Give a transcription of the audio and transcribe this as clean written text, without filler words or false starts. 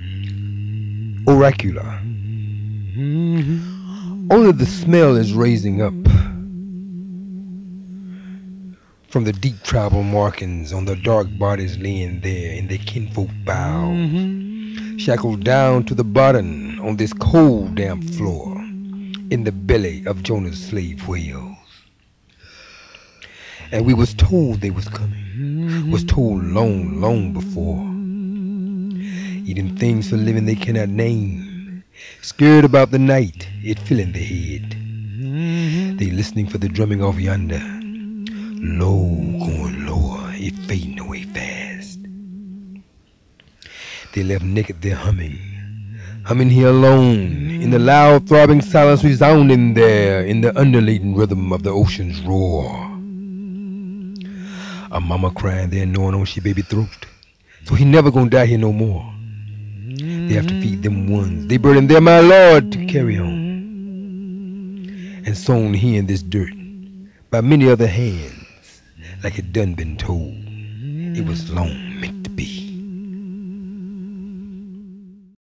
oracular. Only the smell is raising up from the deep tribal markings on the dark bodies laying there in their kinfolk bow, shackled down to the bottom on this cold damp floor in the belly of Jonah's slave whales. And we was told they was coming, was told long, long before. Eating things for living they cannot name, scared about the night, it filling their head. They listening for the drumming off yonder, low, going lower, it fading away fast. They left naked there humming here alone, in the loud throbbing silence resounding there, in the undulating rhythm of the ocean's roar. A mama crying there knowing on she baby throat, so he never gonna die here no more. They have to feed them ones, they burden there my Lord to carry on. And sown here in this dirt, by many other hands, like it done been told, it was long meant to be.